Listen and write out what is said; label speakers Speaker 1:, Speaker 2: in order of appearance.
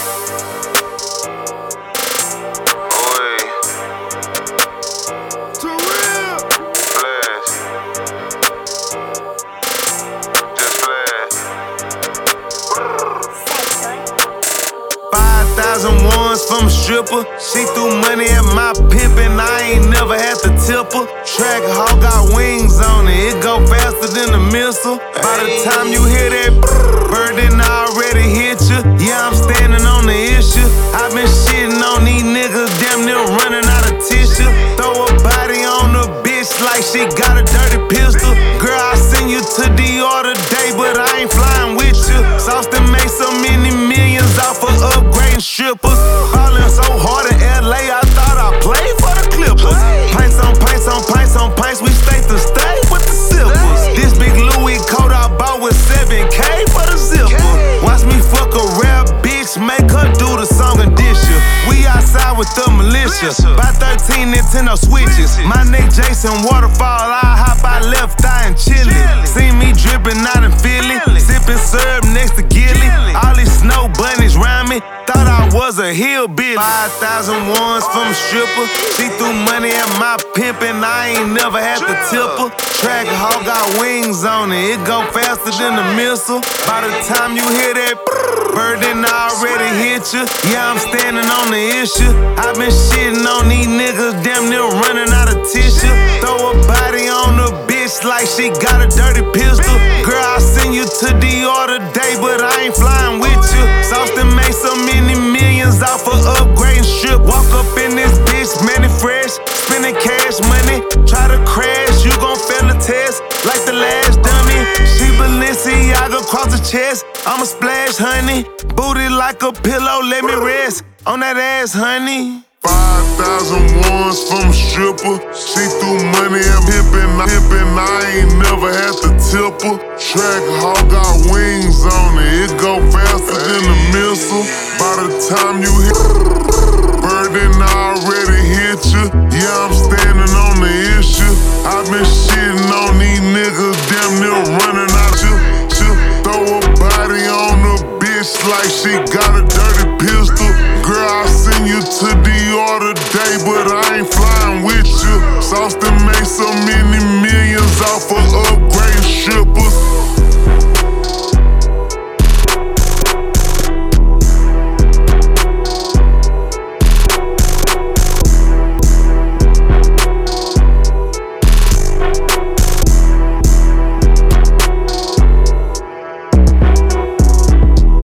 Speaker 1: From a stripper, she threw money at my pimp and I ain't never had to tip her. Track hog got wings on it, it go faster than a missile. By the time you hear that bird, then I already hit you. Yeah, I'm standing on the issue. I been shitting on these niggas, damn near running out of tissue. Throw a body on the bitch like she got a dirty pistol. Girl, I send you to DR today, but I ain't flying with you. Austin made so many millions off of upgrading strippers. Ballin' so hard in LA, I thought I played for the Clippers. Pints on pints on pints on pints, we stay to stay with the sippers. This big Louis coat I bought with 7K for the zipper. Watch me fuck a rap bitch, make her do the song and dish ya. We outside with the militia, by 13 Nintendo Switches. My neck Jason Waterfall, I hop out left eye and chillin'. See me drippin' out in Philly, sippin' syrup next to Gilly. All these snow bunnies round me, thought I was a hillbilly. 5,000 ones from a stripper, she threw money at my pimp and I ain't never had to tip her. Track hog got wings on it, it go faster than a missile. By the time you hear that bird, then I already hit you. Yeah, I'm standing on the issue. I been shitting on these niggas, damn near running out of tissue. Throw a body on the bitch like she got a dirty pistol. Girl, I send you to DR today, but I ain't flying with you. Austin made so many millions off of upgrading strip. Walk up in this bitch, man, it fresh, spending cash money. Try to crash, you gon' fail the test like the last dummy. She Balenciaga across the chest, I'ma splash, honey. Booty like a pillow, let me rest on that ass, honey.
Speaker 2: 5,000 ones from a stripper, she threw money at pimpin', I ain't never had to tip her. Track hog got wings on it, it go faster than a missile. By the time you hit bird, then I already hit you. Yeah, I'm standing on the issue. I been shitting on these niggas, damn near running out you. Throw a body on the bitch like she got a dirty pistol. Girl, I send you to DR today, but I ain't flying with you. Austin made so many millions off of upgrading strippers.